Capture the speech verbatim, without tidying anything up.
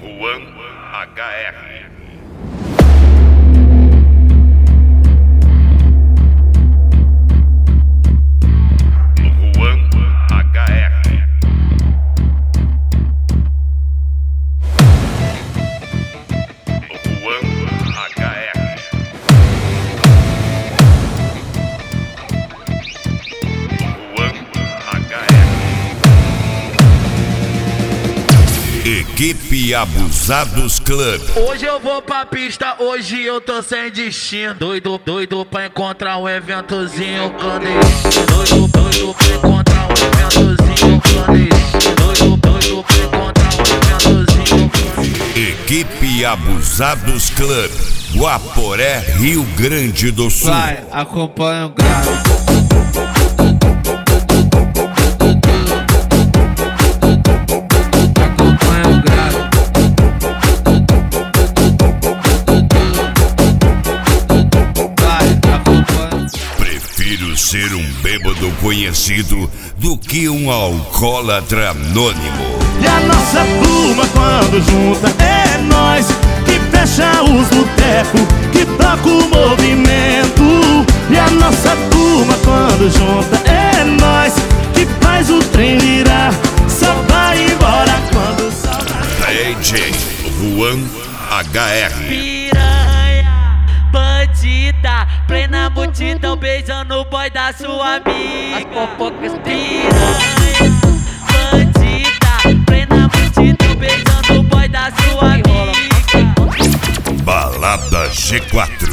Juan H R. Equipe Abusados Club. Hoje eu vou pra pista, hoje eu tô sem destino. Doido, doido pra encontrar um eventozinho clandestino. Doido, doido pra encontrar um eventozinho clandestino. Doido, doido pra encontrar um eventozinho clandestino. Equipe Abusados Club, Guaporé, Rio Grande do Sul. Vai, acompanha o grave. Ser um bêbado conhecido do que um alcoólatra anônimo. E a nossa turma quando junta é nós que fecha os botecos, que toca o movimento. E a nossa turma quando junta é nós que faz o trem virar, só vai embora quando salva. D J Juan H R. Piranha, bandida, plena multidão beijando o boy da sua amiga. As fofocas. Piranha, bandida, plena multidão beijando o boy da sua amiga. Balada G quatro.